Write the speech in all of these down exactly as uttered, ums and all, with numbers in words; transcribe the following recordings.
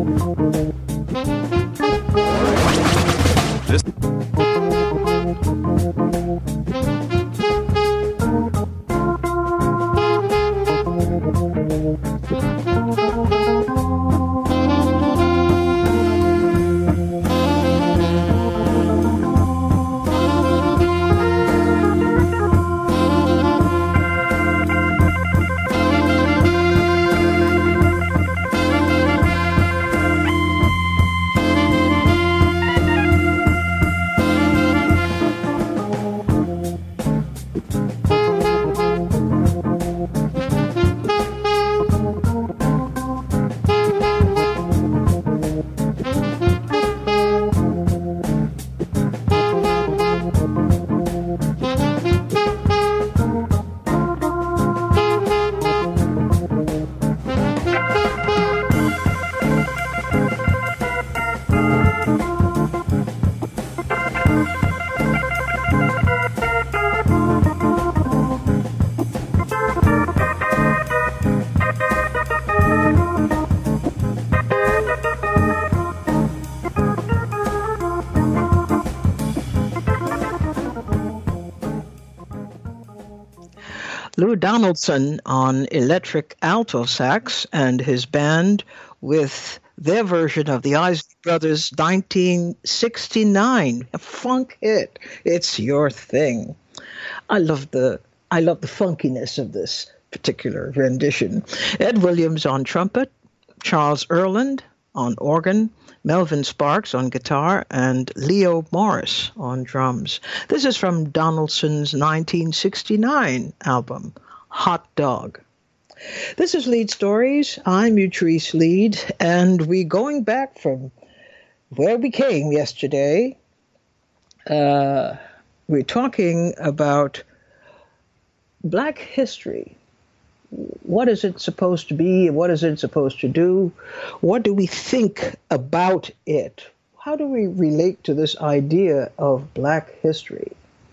This Lou Donaldson on electric alto sax and his band with their version of the Isley Brothers' nineteen sixty-nine funk hit, It's Your Thing. I love the I love the funkiness of this particular rendition. Ed Williams on trumpet, Charles Earland on organ, Melvin Sparks on guitar, and Leo Morris on drums. This is from Donaldson's nineteen sixty-nine album, Hot Dog. This is Lead Stories. I'm Utrice Lead, and we're going back from where we came yesterday. Uh, we're talking about Black history. What is it supposed to be? What is it supposed to do? What do we think about it? How do we relate to this idea of Black history?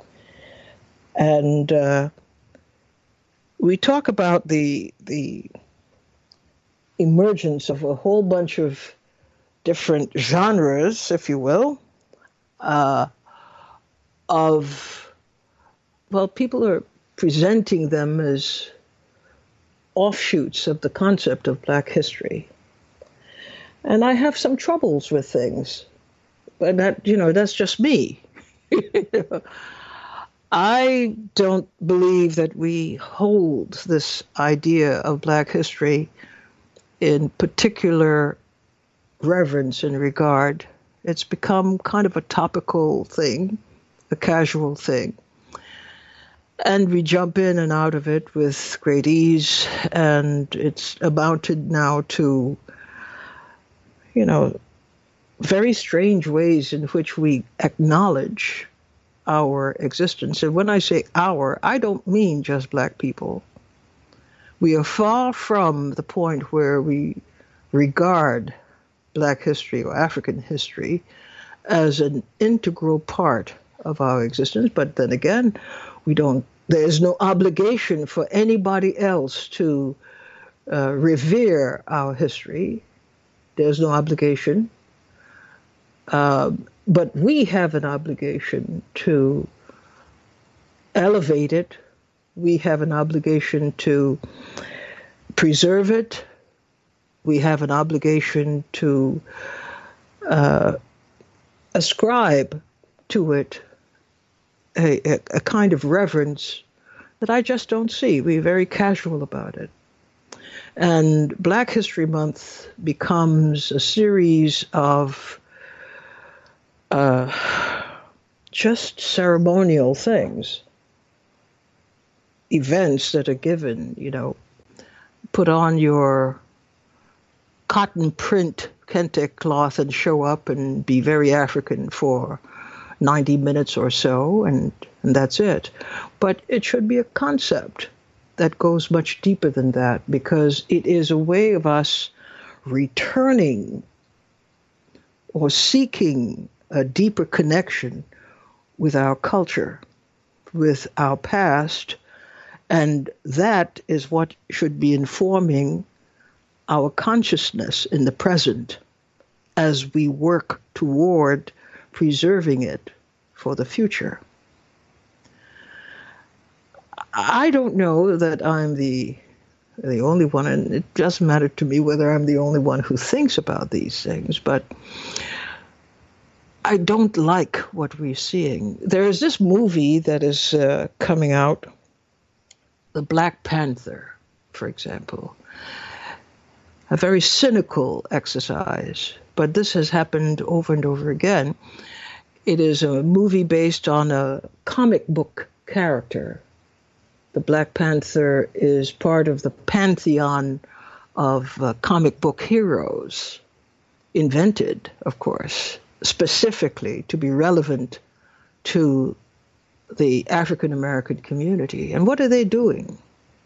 And uh, we talk about the the emergence of a whole bunch of different genres, if you will, uh, of, well, people are presenting them as offshoots of the concept of Black history. And I have some troubles with things, but that, you know, that's just me. I don't believe that we hold this idea of Black history in particular reverence and regard. It's become kind of a topical thing, a casual thing. And we jump in and out of it with great ease, and it's amounted now to, you know, very strange ways in which we acknowledge our existence. And when I say our, I don't mean just Black people. We are far from the point where we regard Black history or African history as an integral part of our existence, but then again, we don't, there's no obligation for anybody else to uh, revere our history. There's no obligation. Uh, but we have an obligation to elevate it. We have an obligation to preserve it. We have an obligation to uh, ascribe to it A, a, a kind of reverence that I just don't see. We're very casual about it. And Black History Month becomes a series of uh, just ceremonial things, events that are given, you know, put on your cotton print kente cloth and show up and be very African for ninety minutes or so, and, and that's it. But it should be a concept that goes much deeper than that, because it is a way of us returning or seeking a deeper connection with our culture, with our past, and that is what should be informing our consciousness in the present as we work toward preserving it for the future. I don't know that I'm the the only one, and it doesn't matter to me whether I'm the only one who thinks about these things, but I don't like what we're seeing. There is this movie that is uh, coming out, The Black Panther, for example. A very cynical exercise, but this has happened over and over again. It is a movie based on a comic book character. The Black Panther is part of the pantheon of uh, comic book heroes, invented, of course, specifically to be relevant to the African American community. And what are they doing?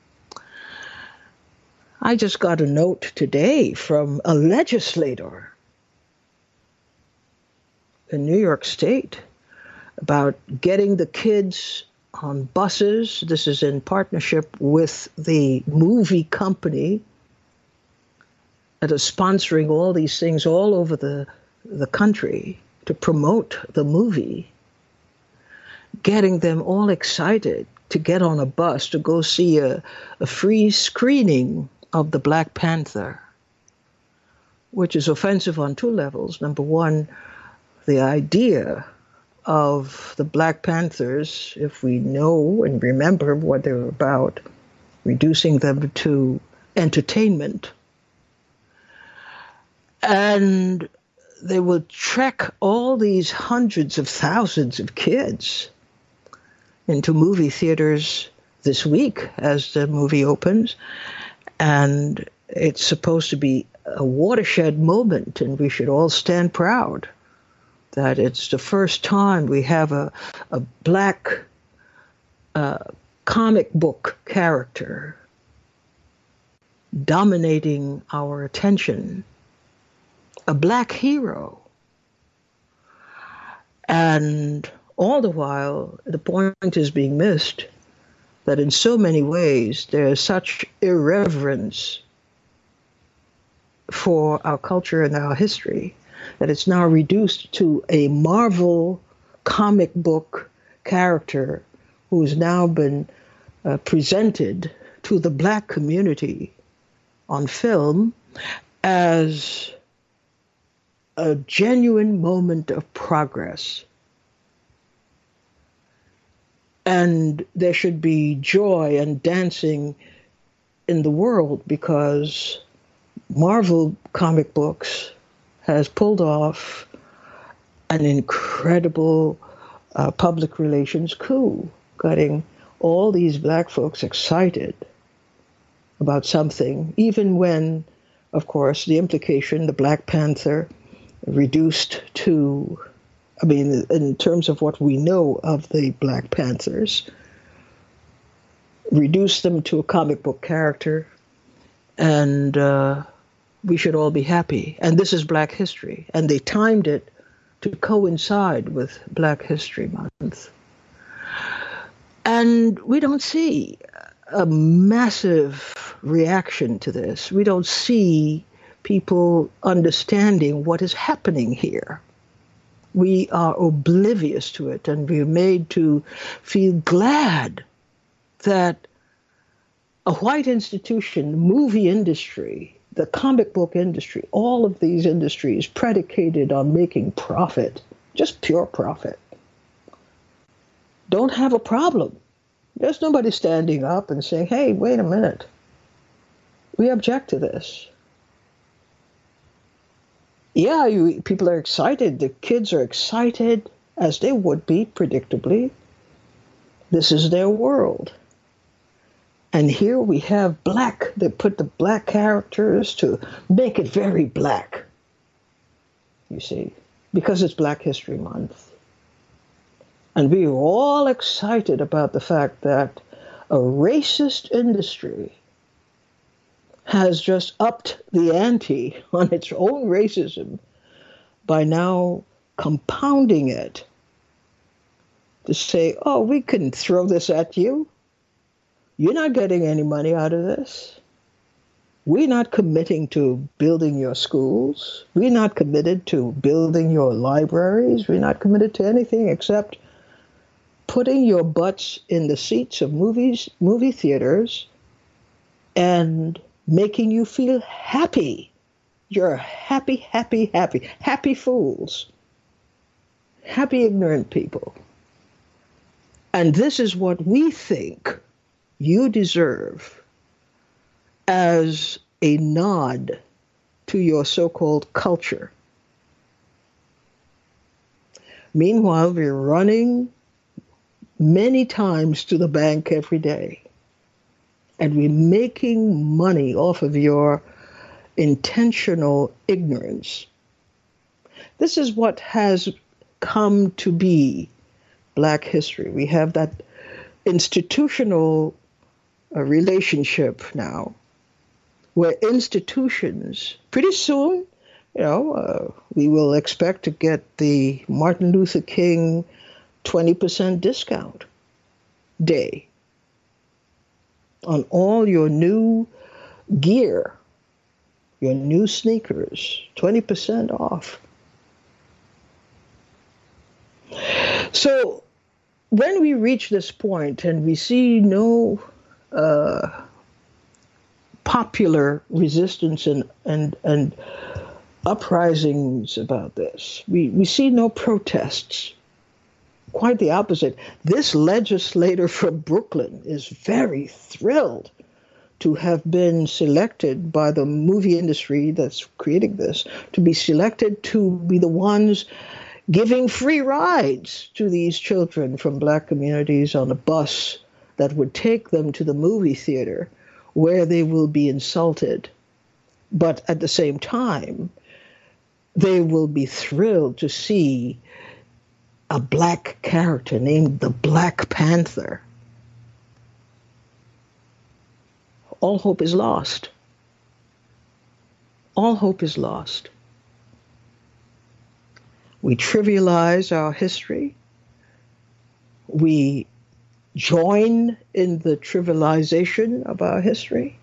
I just got a note today from a legislator in New York State about getting the kids on buses. This is in partnership with the movie company that is sponsoring all these things all over the, the country to promote the movie, getting them all excited to get on a bus to go see a, a free screening of the Black Panther, which is offensive on two levels. Number one, the idea of the Black Panthers, if we know and remember what they were about, reducing them to entertainment. And they will trek all these hundreds of thousands of kids into movie theaters this week as the movie opens. And it's supposed to be a watershed moment, and we should all stand proud that it's the first time we have a, a black uh, comic book character dominating our attention, a black hero. And all the while, the point is being missed that in so many ways there is such irreverence for our culture and our history that it's now reduced to a Marvel comic book character who has now been uh, presented to the black community on film as a genuine moment of progress. And there should be joy and dancing in the world because Marvel comic books has pulled off an incredible uh, public relations coup, getting all these black folks excited about something, even when, of course, the implication, the Black Panther, reduced to, I mean, in terms of what we know of the Black Panthers, reduced them to a comic book character, and uh, we should all be happy. And this is Black History, and they timed it to coincide with Black History Month. And we don't see a massive reaction to this. We don't see people understanding what is happening here. We are oblivious to it, and we're made to feel glad that a white institution, the movie industry, the comic book industry, all of these industries predicated on making profit, just pure profit, don't have a problem. There's nobody standing up and saying, hey, wait a minute, we object to this. Yeah, you, people are excited. The kids are excited, as they would be, predictably. This is their world. And here we have black. They put the black characters to make it very black, you see, because it's Black History Month. And we are all excited about the fact that a racist industry has just upped the ante on its own racism by now compounding it to say, oh, we can throw this at you. You're not getting any money out of this. We're not committing to building your schools. We're not committed to building your libraries. We're not committed to anything except putting your butts in the seats of movies, movie theaters, and making you feel happy. You're happy, happy, happy, happy fools, happy ignorant people. And this is what we think you deserve as a nod to your so-called culture. Meanwhile, we're running many times to the bank every day, and we're making money off of your intentional ignorance. This is what has come to be Black history. We have that institutional uh, relationship now, where institutions, pretty soon, you know, uh, we will expect to get the Martin Luther King twenty percent discount day on all your new gear, your new sneakers, twenty percent off. So when we reach this point and we see no uh, popular resistance and, and, and uprisings about this, we, we see no protests. Quite the opposite. This legislator from Brooklyn is very thrilled to have been selected by the movie industry that's creating this, to be selected to be the ones giving free rides to these children from Black communities on a bus that would take them to the movie theater where they will be insulted. But at the same time, they will be thrilled to see a Black character named the Black Panther. All hope is lost. All hope is lost. We trivialize our history. We join in the trivialization of our history.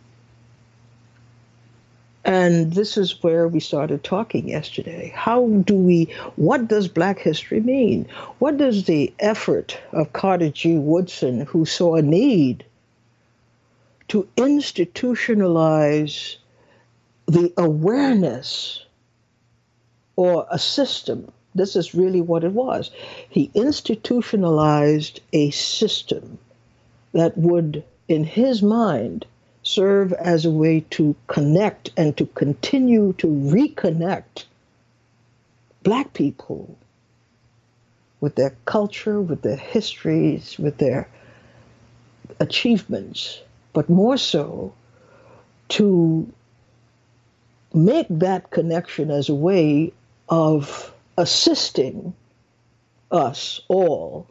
And this is where we started talking yesterday. How do we, what does Black history mean? What does the effort of Carter G. Woodson, who saw a need to institutionalize the awareness or a system? This is really what it was. He institutionalized a system that would, in his mind, serve as a way to connect and to continue to reconnect Black people with their culture, with their histories, with their achievements, but more so to make that connection as a way of assisting us all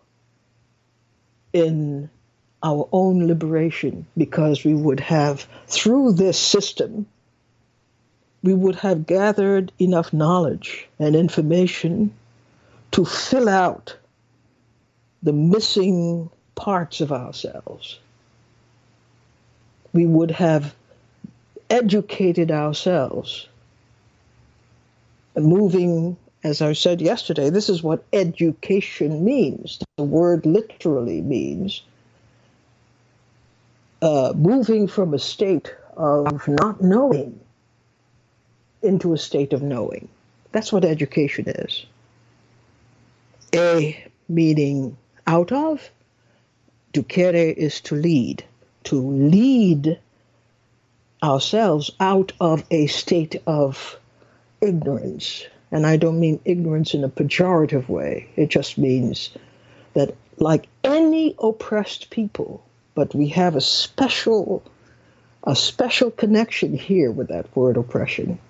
in our own liberation, because we would have, through this system, we would have gathered enough knowledge and information to fill out the missing parts of ourselves. We would have educated ourselves, moving, as I said yesterday, this is what education means. The word literally means uh, moving from a state of not knowing into a state of knowing. That's what education is. A meaning out of, ducere is to lead, to lead ourselves out of a state of ignorance. And I don't mean ignorance in a pejorative way. It just means that, like any oppressed people, but we have a special, a special connection here with that word oppression,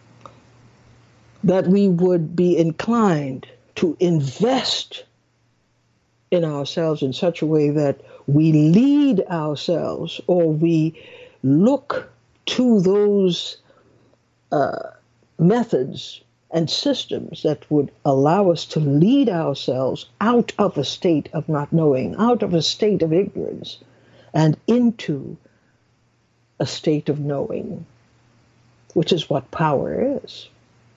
that we would be inclined to invest in ourselves in such a way that we lead ourselves, or we look to those uh, methods and systems that would allow us to lead ourselves out of a state of not knowing, out of a state of ignorance, and into a state of knowing, which is what power is.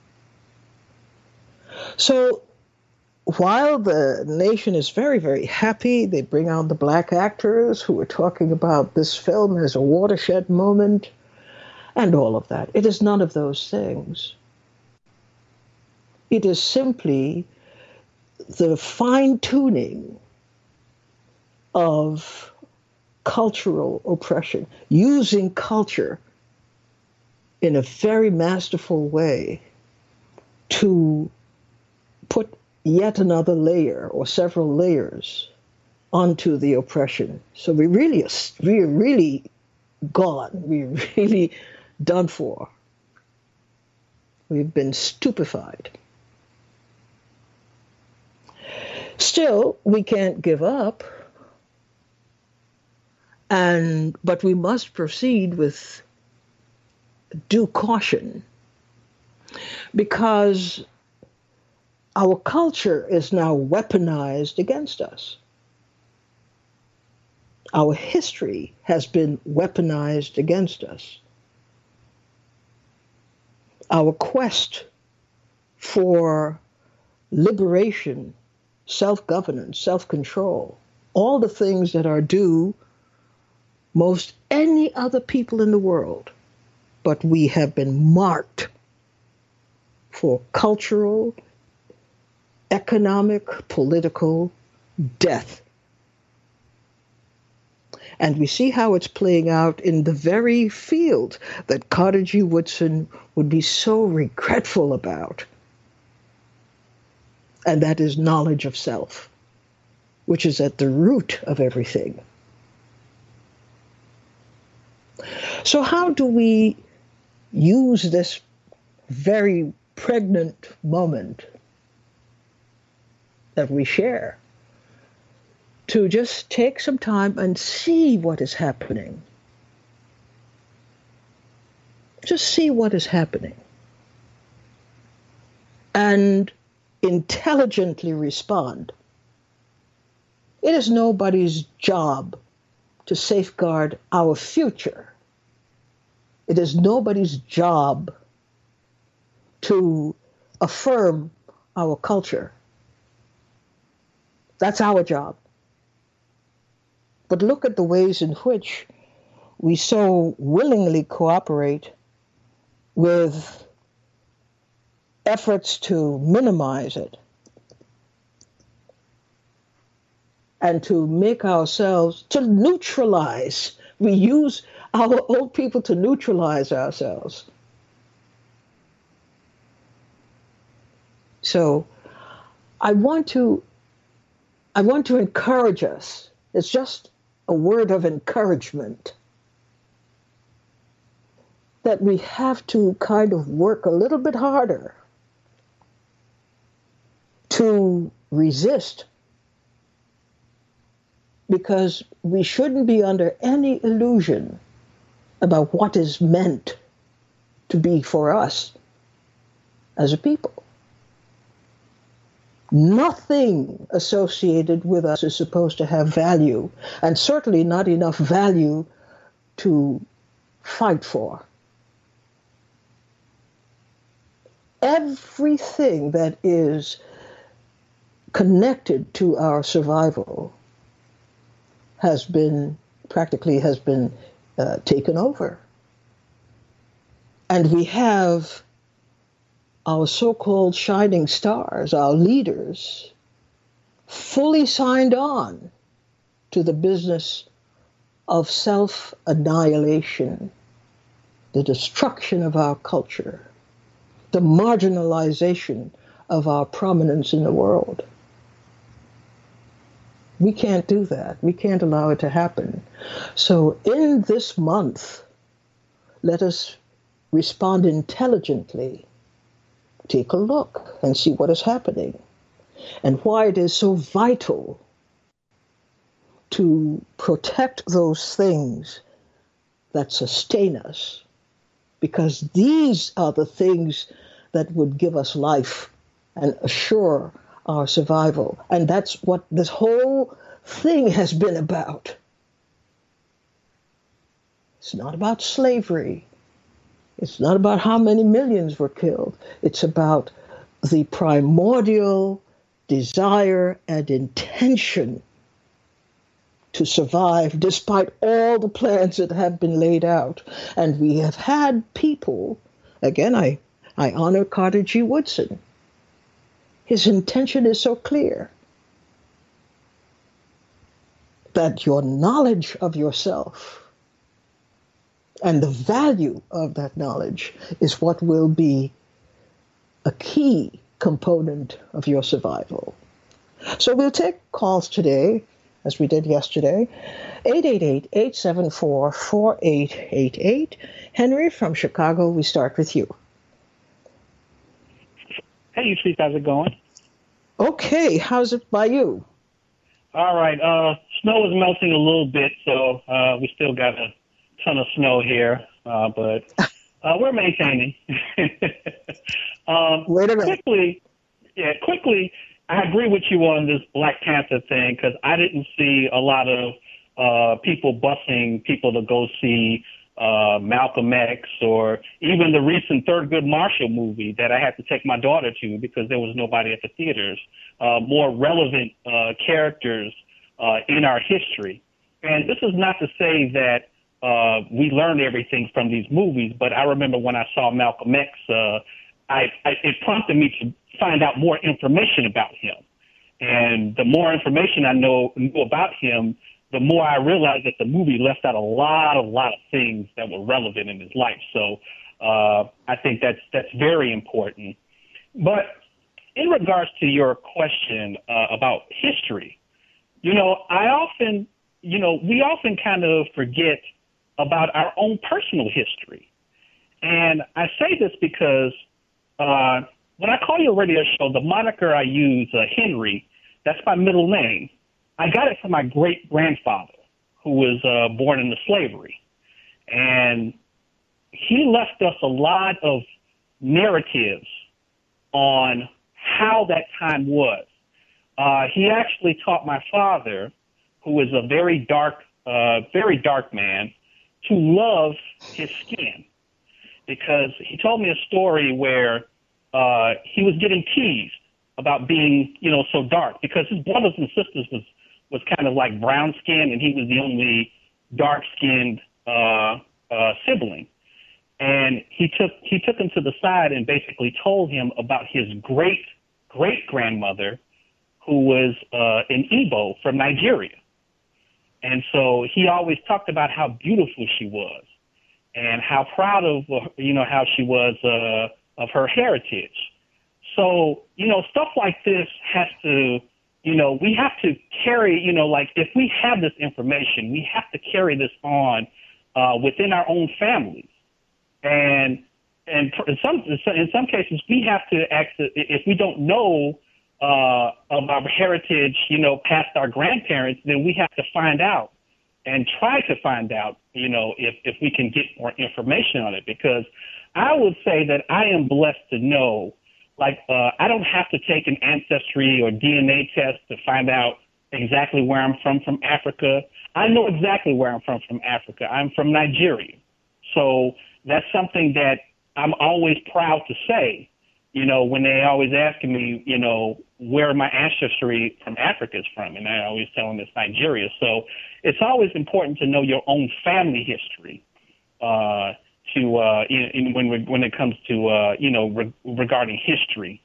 So while the nation is very, very happy, they bring out the black actors who are talking about this film as a watershed moment and all of that. It is none of those things. It is simply the fine-tuning of cultural oppression, using culture in a very masterful way to put yet another layer or several layers onto the oppression. So we really, we're really gone. We're really done for. We've been stupefied. Still, we can't give up, and but we must proceed with due caution, because our culture is now weaponized against us. Our history has been weaponized against us. Our quest for liberation, self-governance, self-control, all the things that are due most any other people in the world, but we have been marked for cultural, economic, political death. And we see how it's playing out in the very field that Carter G. Woodson would be so regretful about. And that is knowledge of self, which is at the root of everything. So how do we use this very pregnant moment that we share to just take some time and see what is happening? Just see what is happening. And intelligently respond. It is nobody's job to safeguard our future. It is nobody's job to affirm our culture. That's our job. But look at the ways in which we so willingly cooperate with efforts to minimize it and to make ourselves, to neutralize. We use our old people to neutralize ourselves. So I want to, I want to encourage us. It's just a word of encouragement that we have to kind of work a little bit harder to resist, because we shouldn't be under any illusion about what is meant to be for us as a people. Nothing associated with us is supposed to have value, and certainly not enough value to fight for. Everything that is connected to our survival has been, practically has been uh, taken over. And we have our so-called shining stars, our leaders, fully signed on to the business of self-annihilation, the destruction of our culture, the marginalization of our prominence in the world. We can't do that. We can't allow it to happen. So in this month, let us respond intelligently. Take a look and see what is happening and why it is so vital to protect those things that sustain us, because these are the things that would give us life and assure our survival. And that's what this whole thing has been about. It's not about slavery. It's not about how many millions were killed. It's about the primordial desire and intention to survive despite all the plans that have been laid out. And we have had people, again, I, I honor Carter G. Woodson. His intention is so clear that your knowledge of yourself and the value of that knowledge is what will be a key component of your survival. So we'll take calls today, as we did yesterday, eight eight eight, eight seven four, four eight eight eight. Henry from Chicago, we start with you. Hey, Steve, how's it going? Okay, how's it by you? All right, uh, snow is melting a little bit, so uh, we still got a ton of snow here, uh, but uh, we're maintaining. um, Wait a minute. Quickly, yeah, quickly, I agree with you on this Black Panther thing because I didn't see a lot of uh, people busing people to go see uh, Malcolm X or even the recent Thurgood Marshall movie that I had to take my daughter to because there was nobody at the theaters. Uh, more relevant uh, characters uh, in our history. And this is not to say that uh, we learned everything from these movies, but I remember when I saw Malcolm X, uh, I, I, it prompted me to find out more information about him. And the more information I know knew about him, the more I realized that the movie left out a lot, a lot of things that were relevant in his life. So uh, I think that's that's very important. But in regards to your question uh, about history, you know, I often, you know, we often kind of forget about our own personal history. And I say this because uh, when I call your radio show, the moniker I use, uh, Henry, that's my middle name. I got it from my great-grandfather, who was uh, born into slavery. And he left us a lot of narratives on how that time was. Uh, he actually taught my father, who was a very dark, uh, very dark man, to love his skin. Because he told me a story where uh, he was getting teased about being, you know, so dark because his brothers and sisters was, was kind of like brown skinned and he was the only dark skinned uh, uh, sibling. And he took he took him to the side and basically told him about his great great grandmother, who was uh, an Igbo from Nigeria. And so he always talked about how beautiful she was and how proud of you know how she was uh, of her heritage. So you know stuff like this has to you know we have to carry you know like if we have this information, we have to carry this on uh, within our own families. And and in some in some cases, we have to act if we don't know uh, of our heritage, you know, past our grandparents, then we have to find out and try to find out, you know, if if we can get more information on it. Because I would say that I am blessed to know, like, uh, I don't have to take an ancestry or D N A test to find out exactly where I'm from from Africa. I know exactly where I'm from from Africa. I'm from Nigeria, so that's something that I'm always proud to say, you know, when they always ask me, you know, where my ancestry from Africa is from. And I always tell them it's Nigeria. So it's always important to know your own family history uh, to uh, in, in, when, we, when it comes to, uh, you know, re- regarding history.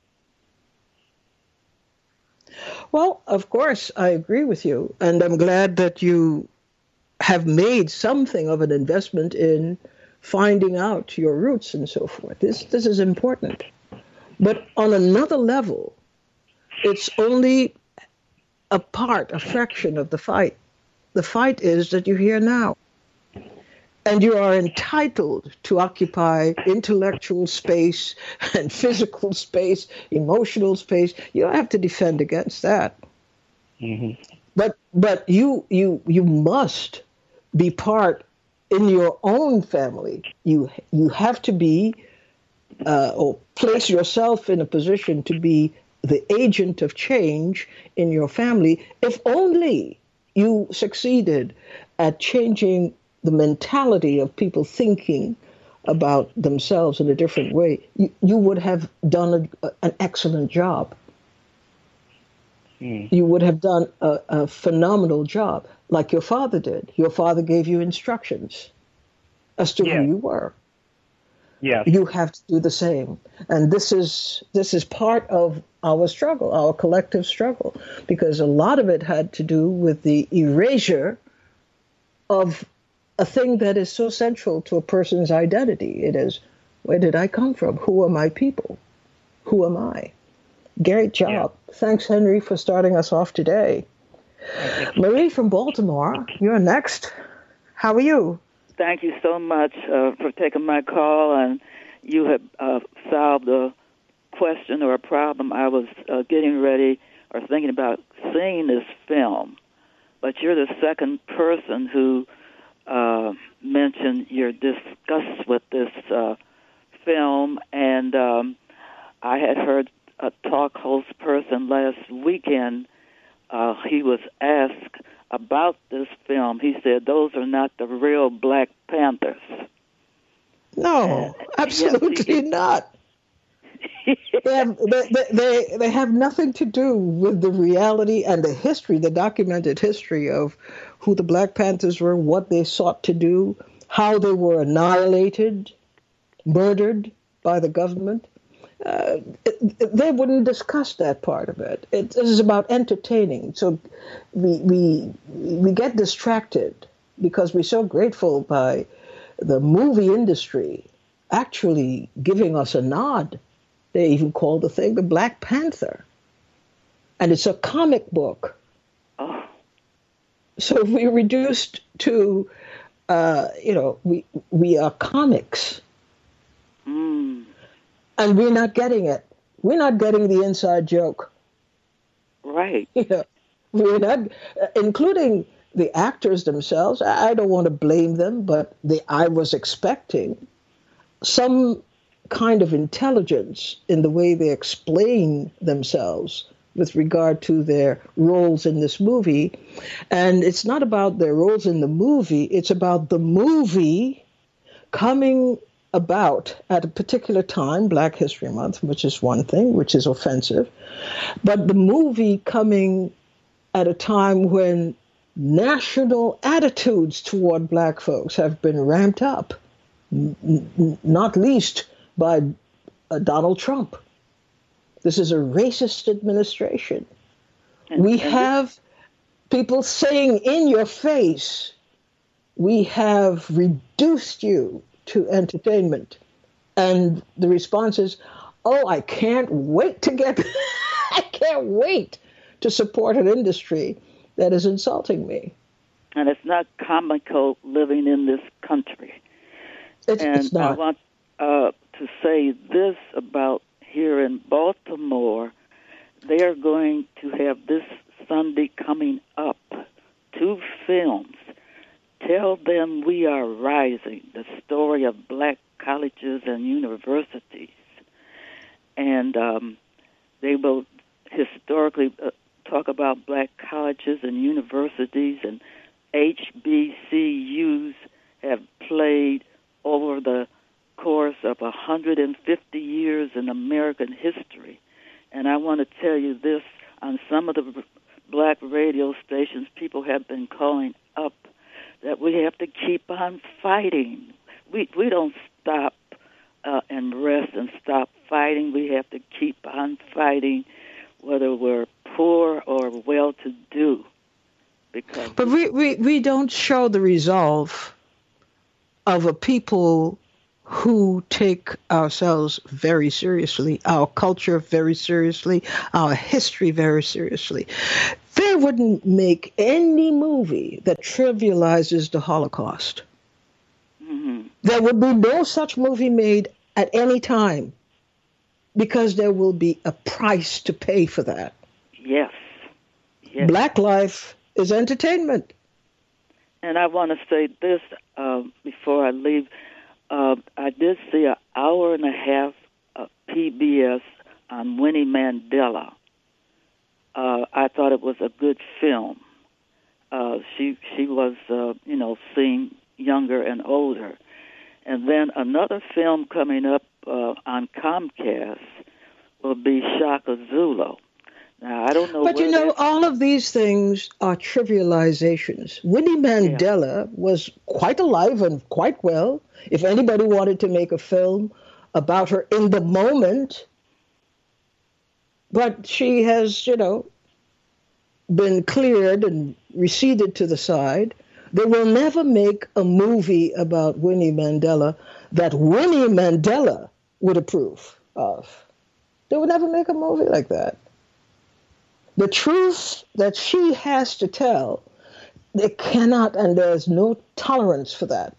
Well, of course, I agree with you. And I'm glad that you have made something of an investment in finding out your roots and so forth. This this is important. But on another level, it's only a part, a fraction of the fight. The fight is that you're here now. And you are entitled to occupy intellectual space and physical space, emotional space. You don't have to defend against that. Mm-hmm. But but you you you must be part in your own family. You you have to be uh, or place yourself in a position to be the agent of change in your family, if only you succeeded at changing the mentality of people thinking about themselves in a different way, you, you would have done a, an excellent job. Mm. You would have done a, a phenomenal job, like your father did. Your father gave you instructions as to Yeah. who you were. Yes. You have to do the same. And this is this is part of our struggle, our collective struggle, because a lot of it had to do with the erasure of a thing that is so central to a person's identity. It is, where did I come from? Who are my people? Who am I? Great job. Yeah. Thanks, Henry, for starting us off today. Marie from Baltimore, you're next. How are you? Thank you so much uh, for taking my call, and you have uh, solved a question or a problem. I was uh, getting ready or thinking about seeing this film, but you're the second person who uh, mentioned your disgust with this uh, film, and um, I had heard a talk host person last weekend. Uh, he was asked about this film. He said, those are not the real Black Panthers. No, uh, absolutely yes, he, not. they, have, they, they, they have nothing to do with the reality and the history, the documented history of who the Black Panthers were, what they sought to do, how they were annihilated, murdered by the government. Uh, they wouldn't discuss that part of it. It this is about entertaining. So we we we get distracted because we're so grateful by the movie industry actually giving us a nod. They even call the thing the Black Panther, and it's a comic book. Oh. So we're reduced to, uh, you know, we we are comics. Mm. And we're not getting it. We're not getting the inside joke. Right. You know, we're not, including the actors themselves. I don't want to blame them, but the, I was expecting some kind of intelligence in the way they explain themselves with regard to their roles in this movie. And it's not about their roles in the movie. It's about the movie coming about at a particular time, Black History Month, which is one thing, which is offensive, but the movie coming at a time when national attitudes toward Black folks have been ramped up, n- not least by uh, Donald Trump. This is a racist administration. And, we and have this- people saying in your face, we have reduced you to entertainment. And the response is, oh, I can't wait to get, I can't wait to support an industry that is insulting me. And it's not comical living in this country. It's, and it's not. I want uh, to say this about here in Baltimore. They are going to have this Sunday coming up two films. Tell Them We Are Rising, the story of Black colleges and universities. And um, they will historically uh, talk about Black colleges and universities, and H B C Us have played over the course of one hundred fifty years in American history. And I want to tell you this, on some of the Black radio stations, people have been calling up that we have to keep on fighting. We we don't stop uh, and rest and stop fighting. We have to keep on fighting, whether we're poor or well-to-do. Because but we, we, we don't show the resolve of a people who take ourselves very seriously, our culture very seriously, our history very seriously. They wouldn't make any movie that trivializes the Holocaust. Mm-hmm. There would be no such movie made at any time, because there will be a price to pay for that. Yes. yes. Black life is entertainment. And I want to say this uh, before I leave. Uh, I did see an hour and a half of P B S on Winnie Mandela. Uh, I thought it was a good film. Uh, she she was, uh, you know, seen, younger and older. And then another film coming up uh, on Comcast will be Shaka Zulu. Now, I don't know. But you know, that... all of these things are trivializations. Winnie Mandela yeah. was quite alive and quite well. If anybody wanted to make a film about her in the moment, but she has, you know, been cleared and receded to the side. They will never make a movie about Winnie Mandela that Winnie Mandela would approve of. They would never make a movie like that. The truth that she has to tell, they cannot, and there's no tolerance for that.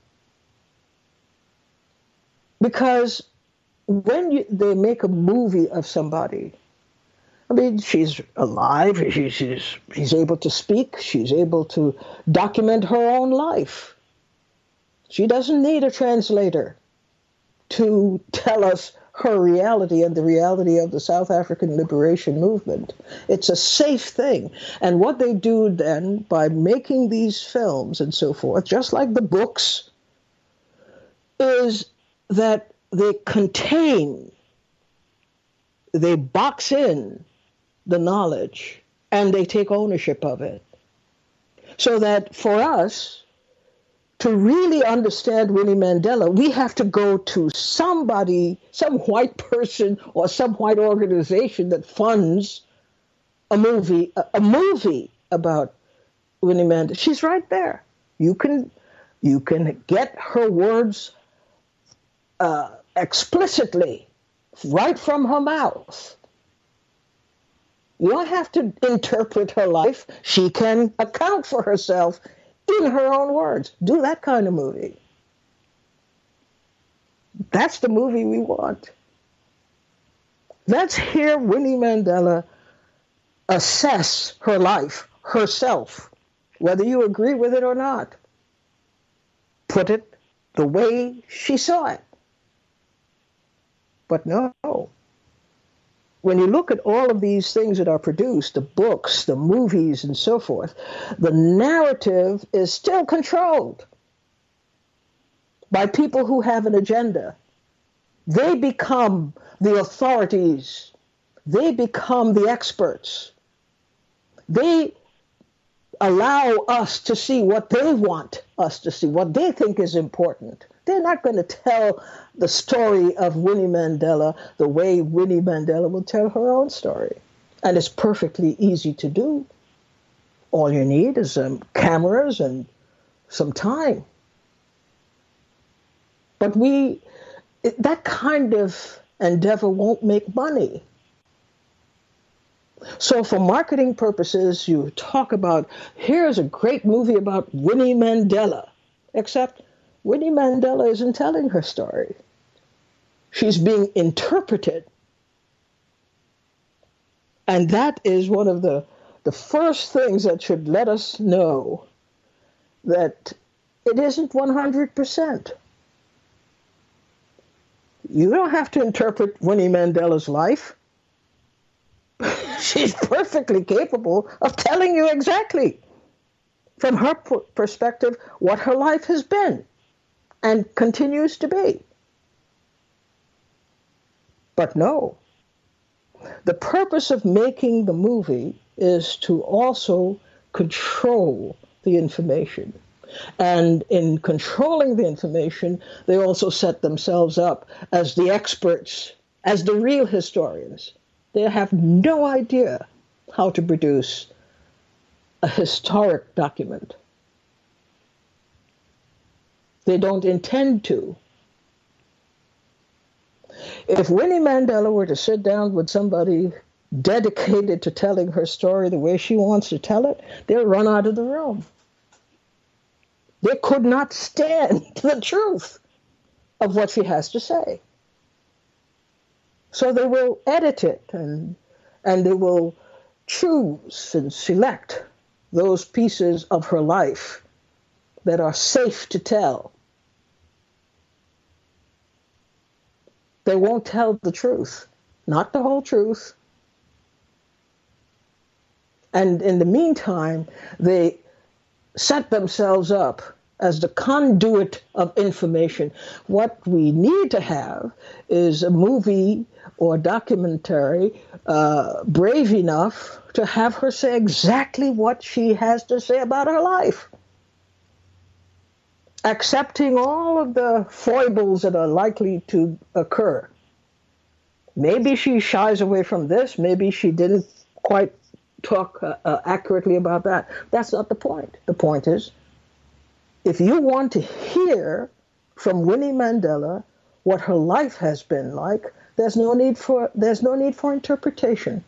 Because when you, they make a movie of somebody, I mean, she's alive, she, she's, she's able to speak, she's able to document her own life. She doesn't need a translator to tell us her reality and the reality of the South African liberation movement. It's a safe thing. And what they do then, by making these films and so forth, just like the books, is that they contain, they box in the knowledge, and they take ownership of it. So that for us, to really understand Winnie Mandela, we have to go to somebody, some white person or some white organization that funds a movie, a, a movie about Winnie Mandela. She's right there. You can, you can get her words uh, explicitly right from her mouth. You don't have to interpret her life. She can account for herself in her own words. Do that kind of movie. That's the movie we want. Let's hear Winnie Mandela assess her life herself, whether you agree with it or not. Put it the way she saw it. But no. When you look at all of these things that are produced, the books, the movies, and so forth, the narrative is still controlled by people who have an agenda. They become the authorities. They become the experts. They allow us to see what they want us to see, what they think is important. They're not going to tell the story of Winnie Mandela the way Winnie Mandela will tell her own story. And it's perfectly easy to do. All you need is um, cameras and some time. But we, it, that kind of endeavor won't make money. So for marketing purposes, you talk about, here's a great movie about Winnie Mandela, except Winnie Mandela isn't telling her story. She's being interpreted. And that is one of the, the first things that should let us know that it isn't one hundred percent. You don't have to interpret Winnie Mandela's life. She's perfectly capable of telling you exactly, from her perspective, what her life has been and continues to be. But no, the purpose of making the movie is to also control the information. And in controlling the information, they also set themselves up as the experts, as the real historians. They have no idea how to produce a historic document. They don't intend to. If Winnie Mandela were to sit down with somebody dedicated to telling her story the way she wants to tell it, they'll run out of the room. They could not stand the truth of what she has to say. So they will edit it, and, and they will choose and select those pieces of her life that are safe to tell. They won't tell the truth, not the whole truth. And in the meantime, they set themselves up as the conduit of information. What we need to have is a movie or documentary uh, brave enough to have her say exactly what she has to say about her life, accepting all of the foibles that are likely to occur. Maybe she shies away from this. Maybe she didn't quite talk uh, uh, accurately about that. That's not the point. The point is, if you want to hear from Winnie Mandela what her life has been like, there's no need for there's no need for interpretation.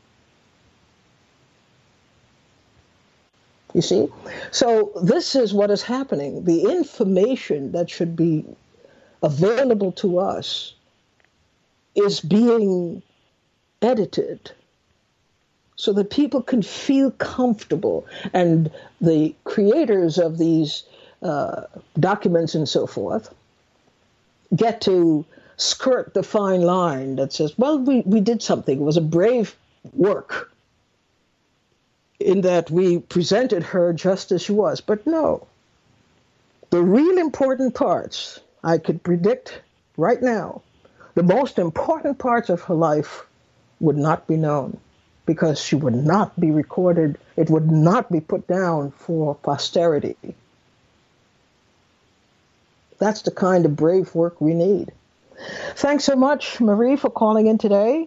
You see? So this is what is happening. The information that should be available to us is being edited so that people can feel comfortable. And the creators of these uh, documents and so forth get to skirt the fine line that says, well, we, we did something. It was a brave work in that we presented her just as she was. But no, the real important parts, I could predict right now, the most important parts of her life would not be known because she would not be recorded. It would not be put down for posterity. That's the kind of brave work we need. Thanks so much, Marie, for calling in today.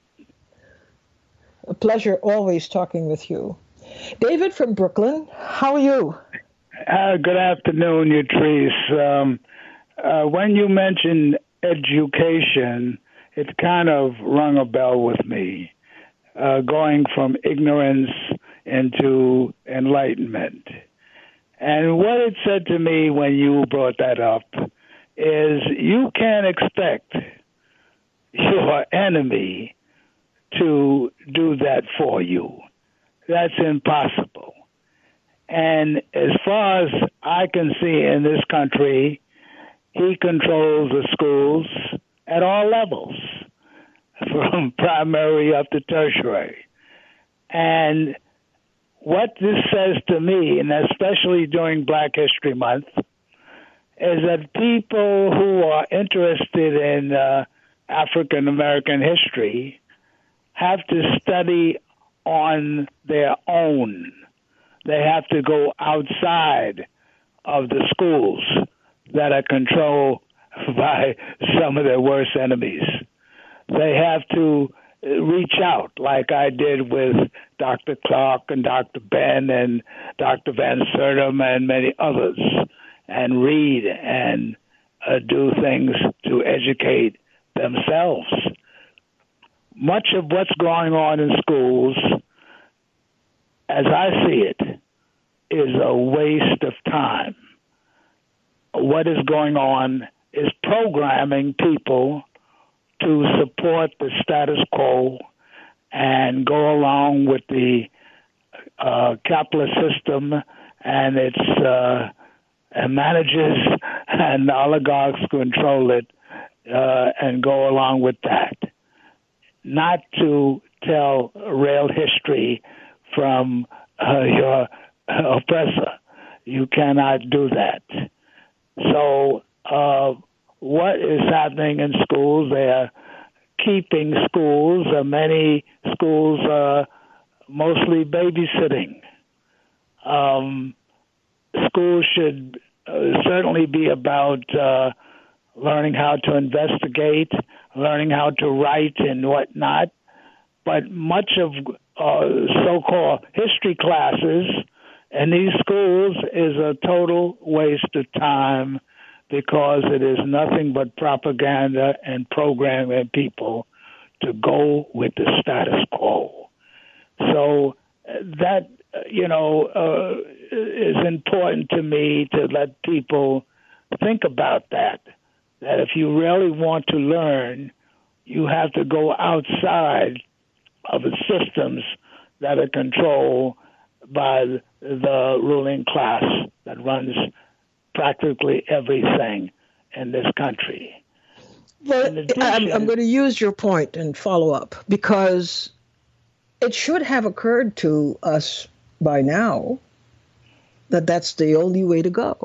A pleasure always talking with you. David from Brooklyn, how are you? Uh, good afternoon, Yatrice. Um, uh, when you mentioned education, it kind of rung a bell with me, uh, going from ignorance into enlightenment. And what it said to me when you brought that up is you can't expect your enemy to do that for you. That's impossible. And as far as I can see in this country, he controls the schools at all levels, from primary up to tertiary. And what this says to me, and especially during Black History Month, is that people who are interested in uh, African American history have to study on their own. They have to go outside of the schools that are controlled by some of their worst enemies. They have to reach out, like I did with Doctor Clark and Doctor Ben and Doctor Van Sertum and many others, and read and uh, do things to educate themselves. Much of what's going on in schools, as I see it, is a waste of time. What is going on is programming people to support the status quo and go along with the uh, capitalist system and its uh, managers and oligarchs control it uh, and go along with that. Not to tell real history from uh, your oppressor. You cannot do that. So uh, what is happening in schools? They are keeping schools. Uh, many schools are mostly babysitting. Um, schools should uh, certainly be about uh, learning how to investigate, learning how to write and whatnot. But much of uh, so-called history classes in these schools is a total waste of time because it is nothing but propaganda and programming people to go with the status quo. So that, you know, uh, is important to me to let people think about that, that if you really want to learn, you have to go outside of the systems that are controlled by the ruling class that runs practically everything in this country. Well, addition, I'm, I'm going to use your point and follow up, because it should have occurred to us by now that that's the only way to go.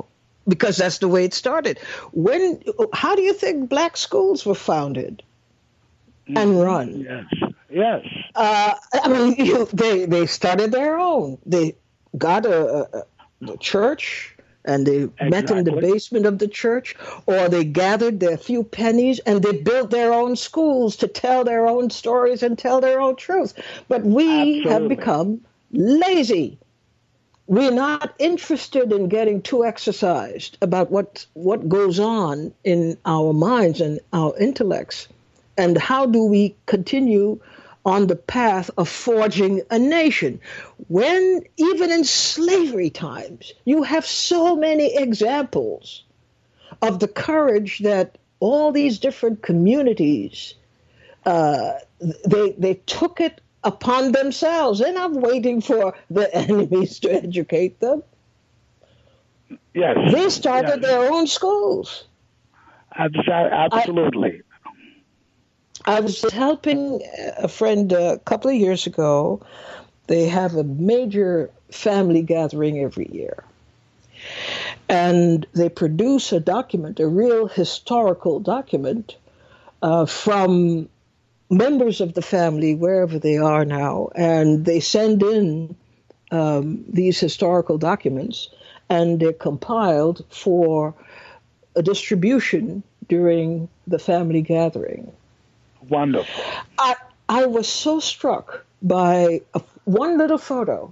because that's the way it started. When, how do you think black schools were founded and run? Yes, yes. Uh, I mean, you, they they started their own. They got a, a, a church, and they exactly. met in the basement of the church, or they gathered their few pennies and they built their own schools to tell their own stories and tell their own truth. But we Absolutely. have become lazy. We're not interested in getting too exercised about what what goes on in our minds and our intellects. And how do we continue on the path of forging a nation when, even in slavery times, you have so many examples of the courage that all these different communities, uh, they they took it upon themselves. They're not waiting for the enemies to educate them. Yes. They started yes. their own schools. Absolutely. I, I was helping a friend a couple of years ago. They have a major family gathering every year. And they produce a document, a real historical document, uh, from members of the family, wherever they are now, and they send in um, these historical documents, and they're compiled for a distribution during the family gathering. Wonderful. I, I was so struck by a, one little photo.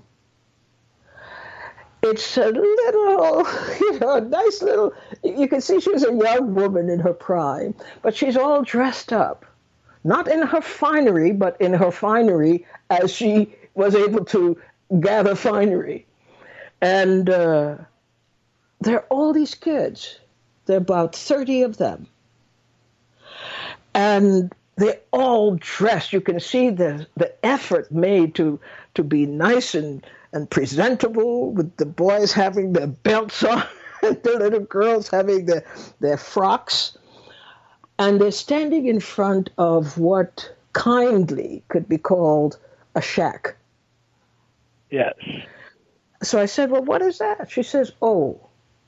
It's a little, you know, a nice little, you can see she's a young woman in her prime, but she's all dressed up. Not in her finery, but in her finery as she was able to gather finery. And uh, there are all these kids. There are about thirty of them. And they're all dressed. You can see the, the effort made to, to be nice and, and presentable, with the boys having their belts on and the little girls having their, their frocks. And they're standing in front of what kindly could be called a shack. Yes. So I said, well, what is that? She says, oh,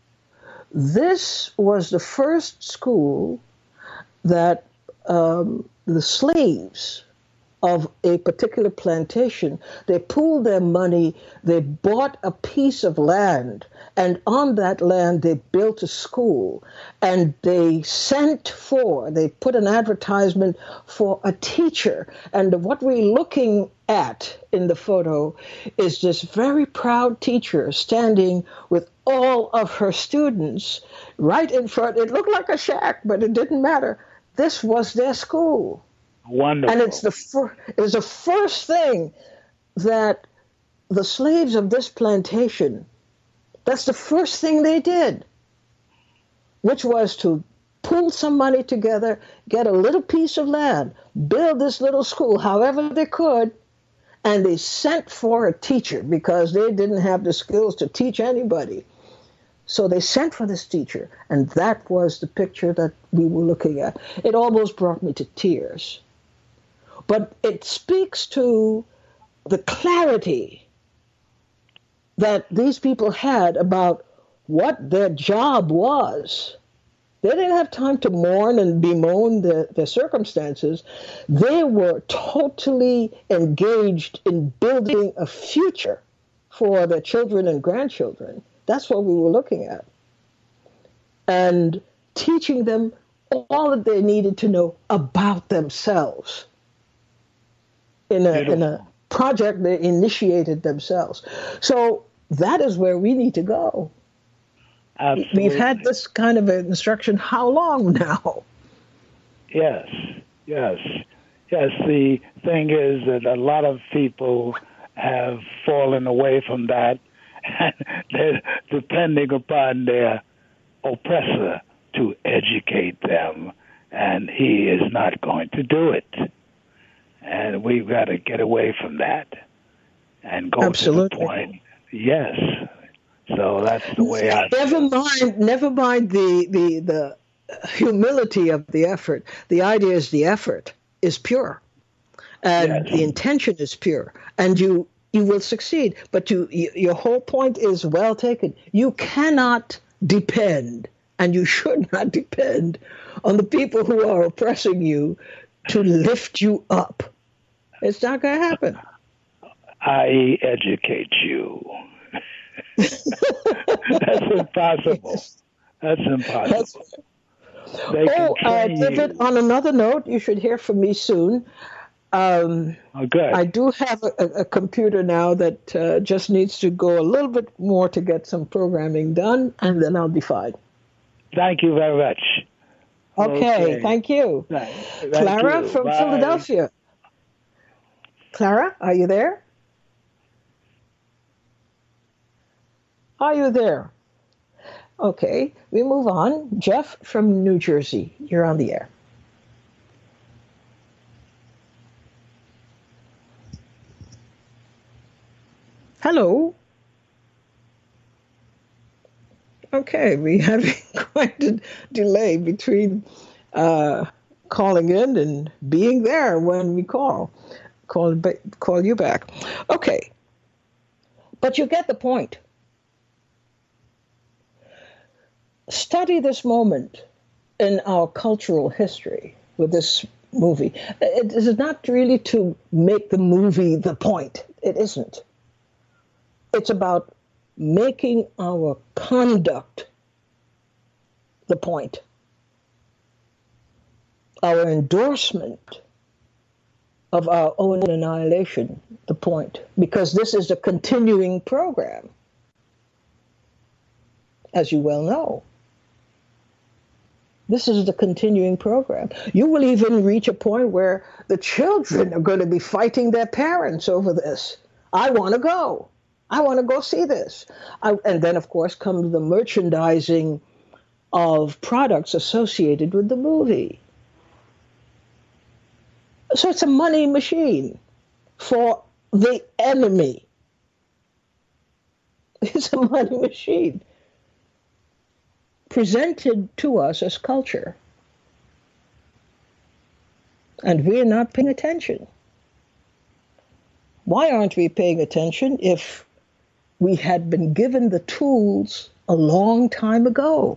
this was the first school that um, the slaves of a particular plantation, they pooled their money, they bought a piece of land, and on that land they built a school, and they sent for, they put an advertisement for a teacher. And what we're looking at in the photo is this very proud teacher standing with all of her students right in front. It looked like a shack, but it didn't matter. This was their school. Wonderful. And it's the fir- it was the first thing that the slaves of this plantation, that's the first thing they did, which was to pull some money together, get a little piece of land, build this little school however they could, and they sent for a teacher because they didn't have the skills to teach anybody. So they sent for this teacher, and that was the picture that we were looking at. It almost brought me to tears. But it speaks to the clarity that these people had about what their job was. They didn't have time to mourn and bemoan the, their circumstances. They were totally engaged in building a future for their children and grandchildren. That's what we were looking at. And teaching them all that they needed to know about themselves. In a, in a project they initiated themselves. So that is where we need to go. Absolutely. We've had this kind of instruction how long now? Yes, yes. Yes, the thing is that a lot of people have fallen away from that, and they're depending upon their oppressor to educate them, and he is not going to do it. And we've got to get away from that and go Absolutely. to the point. Yes. So that's the way I never feel. mind never mind the, the the humility of the effort. The idea is the effort is pure. And yes. the intention is pure. And you you will succeed. But you, you your whole point is well taken. You cannot depend, and you should not depend on the people who are oppressing you to lift you up. It's not going to happen. I educate you. That's impossible. That's impossible. They oh, uh, David, you. on another note, you should hear from me soon. Um, oh, good. I do have a, a computer now that uh, just needs to go a little bit more to get some programming done, and then I'll be fine. Thank you very much. Okay, okay. Thank you. Thank, thank Clara you. from Bye. Philadelphia. Clara, are you there? Are you there? Okay, we move on. Jeff from New Jersey, you're on the air. Hello. Okay, we have quite a delay between uh, calling in and being there when we call. Call, call you back. Okay, but you get the point. Study this moment in our cultural history with this movie. It is not really to make the movie the point. It isn't. It's about making our conduct the point. Our endorsement of our own annihilation the point. Because this is a continuing program, as you well know. This is the continuing program. You will even reach a point where the children are going to be fighting their parents over this. I want to go. I want to go see this. I, and then, of course, comes the merchandising of products associated with the movie. So it's a money machine for the enemy. It's a money machine presented to us as culture. And we're not paying attention. Why aren't we paying attention if we had been given the tools a long time ago?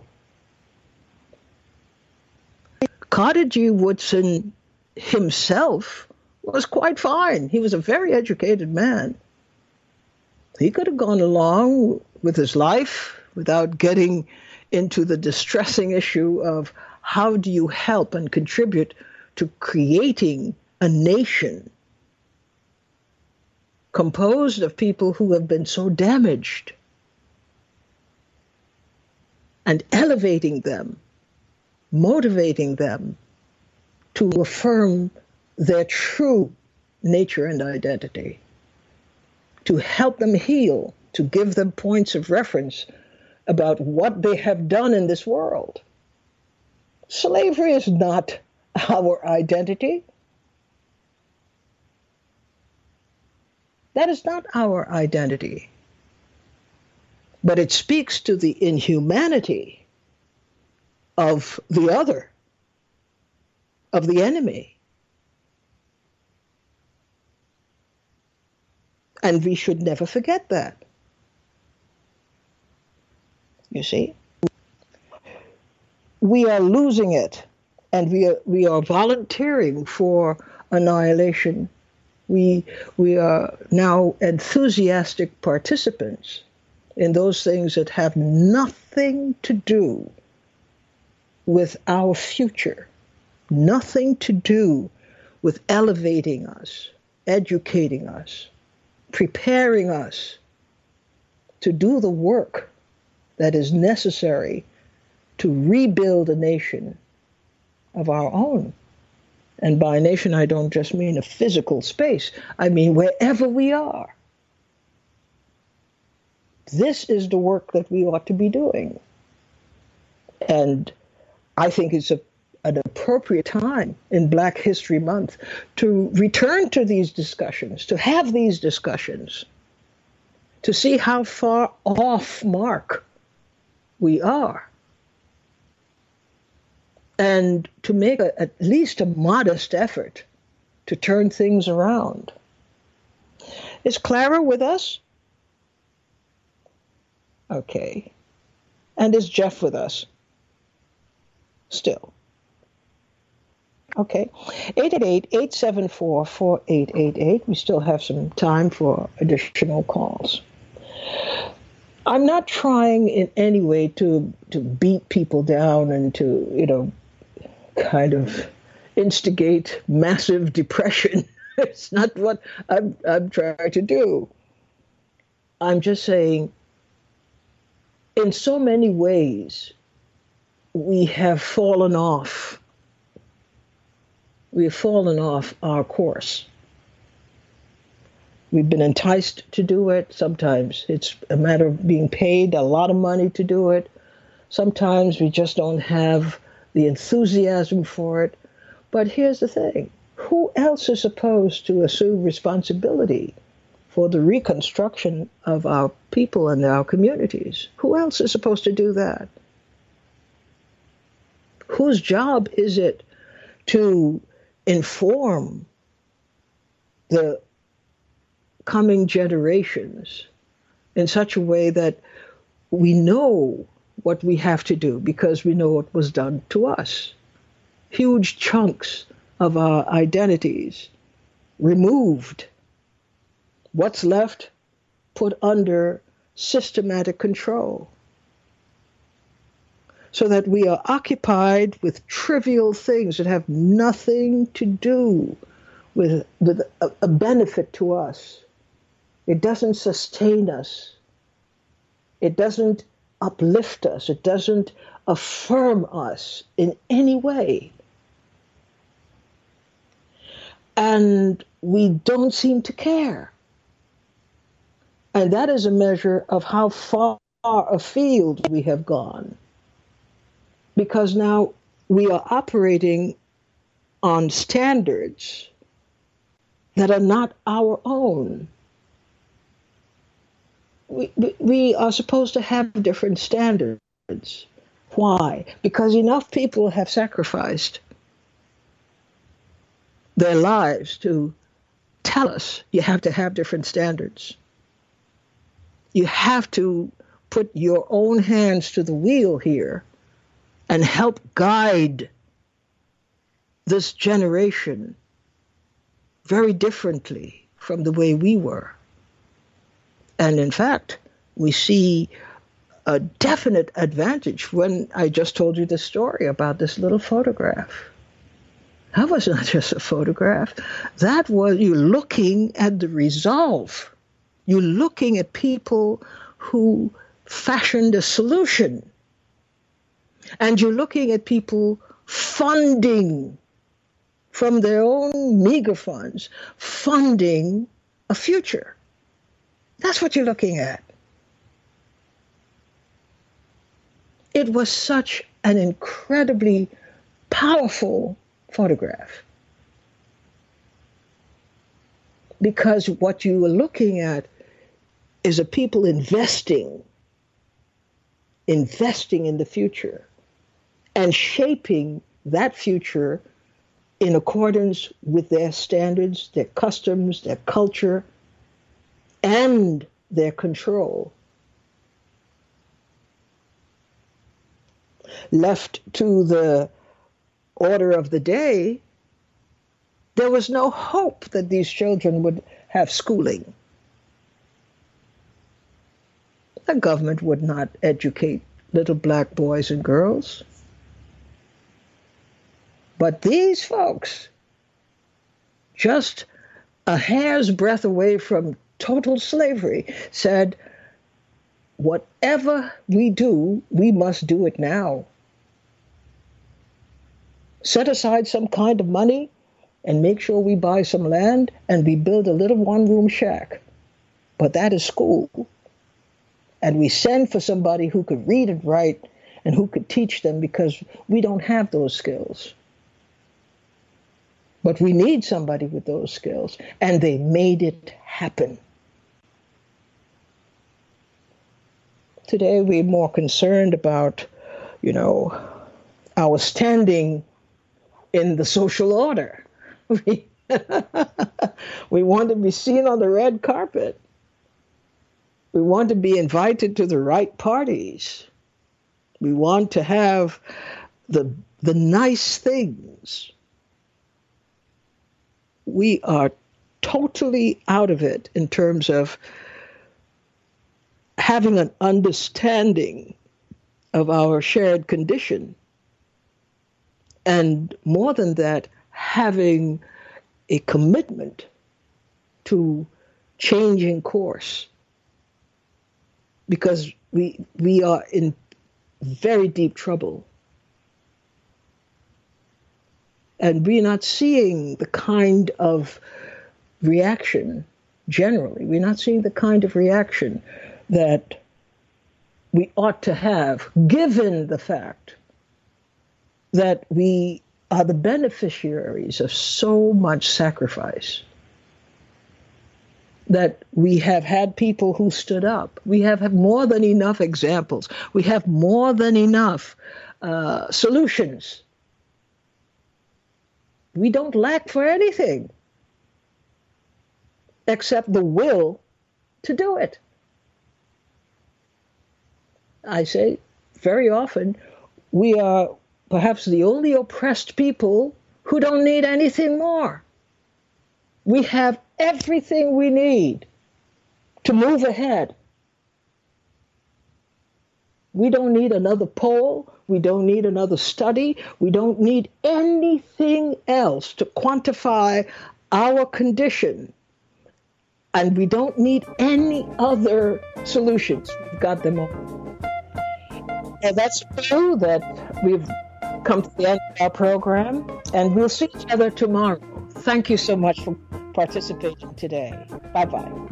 Carter G. Woodson himself was quite fine. He was a very educated man. He could have gone along with his life without getting into the distressing issue of how do you help and contribute to creating a nation composed of people who have been so damaged, and elevating them, motivating them to affirm their true nature and identity, to help them heal, to give them points of reference about what they have done in this world. Slavery is not our identity. That is not our identity. But it speaks to the inhumanity of the other, of the enemy. And we should never forget that. You see? We are losing it, and we are, we are volunteering for annihilation. We, we are now enthusiastic participants in those things that have nothing to do with our future, nothing to do with elevating us, educating us, preparing us to do the work that is necessary to rebuild a nation of our own. And by nation, I don't just mean a physical space. I mean wherever we are. This is the work that we ought to be doing. And I think it's a, an appropriate time in Black History Month to return to these discussions, to have these discussions, to see how far off mark we are, and to make a, at least a modest effort to turn things around. Is Clara with us? Okay. And is Jeff with us? Still. Okay. eight eight eight, eight seven four, four eight eight eight. We still have some time for additional calls. I'm not trying in any way to to beat people down and to, you know, kind of instigate massive depression. It's not what I'm, I'm trying to do. I'm just saying, in so many ways, we have fallen off. We have fallen off our course. We've been enticed to do it. Sometimes it's a matter of being paid a lot of money to do it. Sometimes we just don't have the enthusiasm for it. But here's the thing. Who else is supposed to assume responsibility for the reconstruction of our people and our communities? Who else is supposed to do that? Whose job is it to inform the coming generations in such a way that we know what we have to do because we know what was done to us? Huge chunks of our identities removed. What's left? Put under systematic control. So that we are occupied with trivial things that have nothing to do with, with a, a benefit to us. It doesn't sustain us. It doesn't uplift us. It doesn't affirm us in any way. And we don't seem to care. And that is a measure of how far afield we have gone. Because now we are operating on standards that are not our own. We, we, we are supposed to have different standards. Why? Because enough people have sacrificed their lives to tell us you have to have different standards. You have to put your own hands to the wheel here and help guide this generation very differently from the way we were. And in fact, we see a definite advantage when I just told you the story about this little photograph. That was not just a photograph. That was you looking at the resolve. You're looking at people who fashioned a solution. And you're looking at people funding from their own meager funds, funding a future. That's what you're looking at. It was such an incredibly powerful photograph. Because what you were looking at is a people investing, investing in the future and shaping that future in accordance with their standards, their customs, their culture, and their control. Left to the order of the day, there was no hope that these children would have schooling. The government would not educate little black boys and girls. But these folks, just a hair's breadth away from total slavery, said, whatever we do, we must do it now. Set aside some kind of money and make sure we buy some land and we build a little one-room shack. But that is school. And we send for somebody who could read and write and who could teach them because we don't have those skills. But we need somebody with those skills. And they made it happen. Today we're more concerned about, you know, our standing in the social order. We, we want to be seen on the red carpet. We want to be invited to the right parties. We want to have the the nice things. We are totally out of it in terms of having an understanding of our shared condition. And more than that, having a commitment to changing course. Because we we are in very deep trouble. And we're not seeing the kind of reaction, generally, we're not seeing the kind of reaction that we ought to have, given the fact that we are the beneficiaries of so much sacrifice, that we have had people who stood up. We have had more than enough examples. We have more than enough uh, solutions. We don't lack for anything except the will to do it. I say very often, we are perhaps the only oppressed people who don't need anything more. We have everything we need to move ahead. We don't need another poll. We don't need another study. We don't need anything else to quantify our condition. And we don't need any other solutions. We've got them all. And that's true that we've come to the end of our program, and we'll see each other tomorrow. Thank you so much for participating today. Bye-bye.